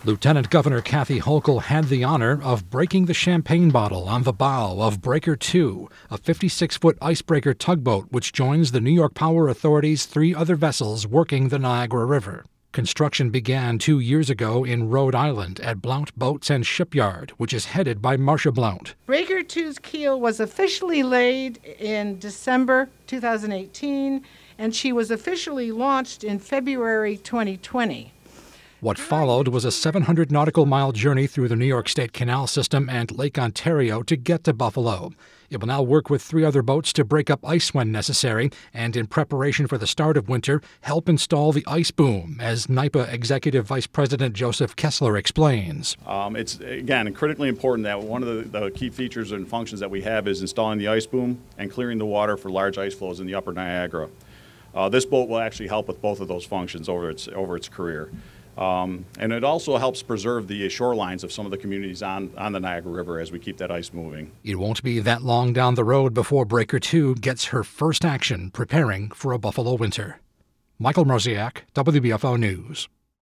Lieutenant Governor Kathy Hochul had the honor of breaking the champagne bottle on the bow of Breaker 2, a 56-foot icebreaker tugboat which joins the New York Power Authority's 3 other vessels working the Niagara River. Construction began 2 years ago in Rhode Island at Blount Boats and Shipyard, which is headed by Marcia Blount. Breaker 2's keel was officially laid in December 2018, and she was officially launched in February 2020. What followed was a 700 nautical mile journey through the New York State Canal System and Lake Ontario to get to Buffalo. It will now work with 3 other boats to break up ice when necessary, and in preparation for the start of winter, help install the ice boom, as NYPA Executive Vice President Joseph Kessler explains. It's, again, critically important that one of the key features and functions that we have is installing the ice boom and clearing the water for large ice flows in the upper Niagara. This boat will actually help with both of those functions over its career. And it also helps preserve the shorelines of some of the communities on the Niagara River as we keep that ice moving. It won't be that long down the road before Breaker 2 gets her first action preparing for a Buffalo winter. Michael Mrosiak, WBFO News.